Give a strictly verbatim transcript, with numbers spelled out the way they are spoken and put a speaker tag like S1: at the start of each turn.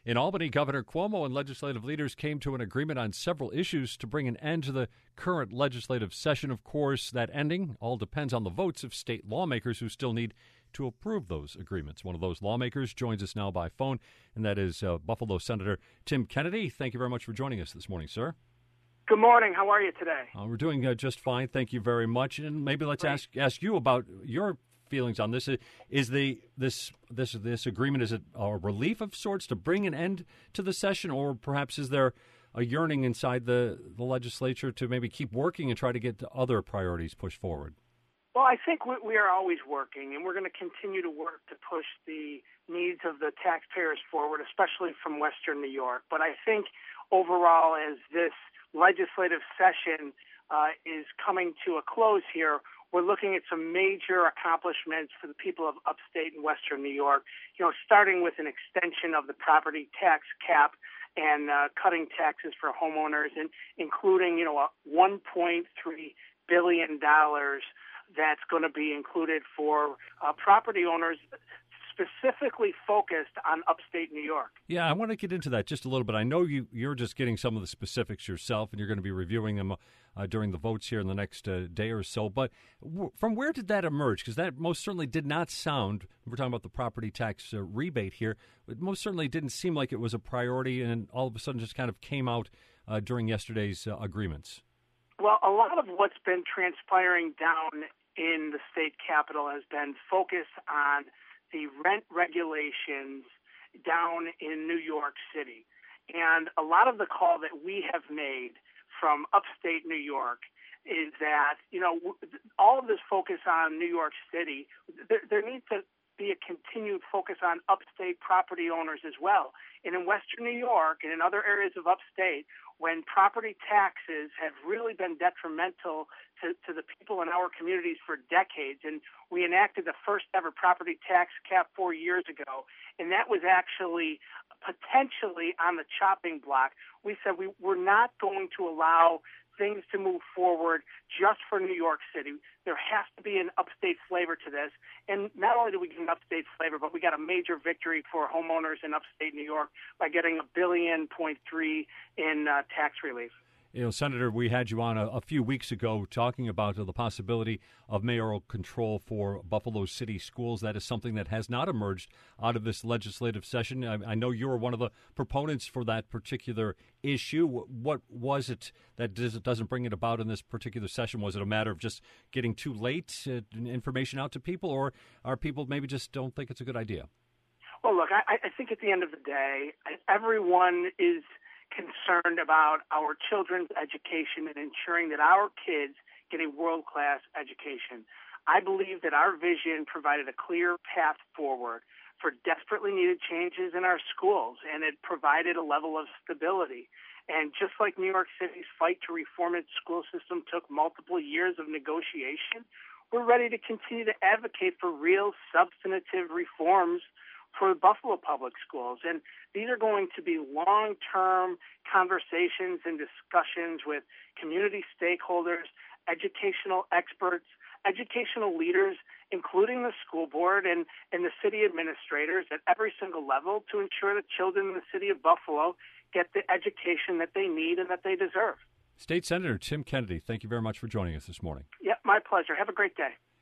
S1: In Albany, Governor Cuomo and legislative leaders came to an agreement on several issues to bring an end to the current legislative session. Of course, that ending all depends on the votes of state lawmakers who still need to approve those agreements. One of those lawmakers joins us now by phone, and that is uh, Buffalo Senator Tim Kennedy. Thank you very much for joining us this morning, sir.
S2: Good morning. How are you today?
S1: Uh, we're doing uh, just fine. Thank you very much. And maybe let's
S2: Great.
S1: ask ask you about your feelings on this. Is the this this this agreement, is it a relief of sorts to bring an end to the session, or perhaps is there a yearning inside the, the legislature to maybe keep working and try to get other priorities pushed forward?
S2: Well, I think we, we are always working, and we're going to continue to work to push the needs of the taxpayers forward, especially from Western New York. But I think overall, as this legislative session uh, is coming to a close here, we're looking at some major accomplishments for the people of upstate and Western New York, you know, starting with an extension of the property tax cap and uh, cutting taxes for homeowners, and including, you know, a one point three billion dollars that's going to be included for uh, property owners specifically focused on upstate New York.
S1: Yeah, I want to get into that just a little bit. I know you, you're just getting some of the specifics yourself, and you're going to be reviewing them uh, during the votes here in the next uh, day or so. But w- from where did that emerge? Because that most certainly did not sound, we're talking about the property tax uh, rebate here, it most certainly didn't seem like it was a priority, and all of a sudden just kind of came out uh, during yesterday's uh, agreements.
S2: Well, a lot of what's been transpiring down in the state capitol has been focused on the rent regulations down in New York City. And a lot of the call that we have made from upstate New York is that, you know, all of this focus on New York City, there, there needs to be a continued focus on upstate property owners as well. And in Western New York and in other areas of upstate, when property taxes have really been detrimental to, to the people in our communities for decades, and we enacted the first ever property tax cap four years ago, and that was actually potentially on the chopping block. We said we were not going to allow things to move forward just for New York City. There has to be an upstate flavor to this. And not only do we get an upstate flavor, but we got a major victory for homeowners in upstate New York by getting a billion point three in uh, tax relief.
S1: You know, Senator, we had you on a, a few weeks ago talking about uh, the possibility of mayoral control for Buffalo City schools. That is something that has not emerged out of this legislative session. I, I know you were one of the proponents for that particular issue. What was it that does, doesn't bring it about in this particular session? Was it a matter of just getting too late uh, information out to people, or are people maybe just don't think it's a good idea?
S2: Well, look, I, I think at the end of the day, everyone is concerned about our children's education and ensuring that our kids get a world-class education. I believe that our vision provided a clear path forward for desperately needed changes in our schools, and it provided a level of stability. And just like New York City's fight to reform its school system took multiple years of negotiation, we're ready to continue to advocate for real substantive reforms for Buffalo Public Schools. And these are going to be long-term conversations and discussions with community stakeholders, educational experts, educational leaders, including the school board and, and the city administrators at every single level, to ensure that children in the city of Buffalo get the education that they need and that they deserve.
S1: State Senator Tim Kennedy, thank you very much for joining us this morning.
S2: Yeah, my pleasure. Have a great day.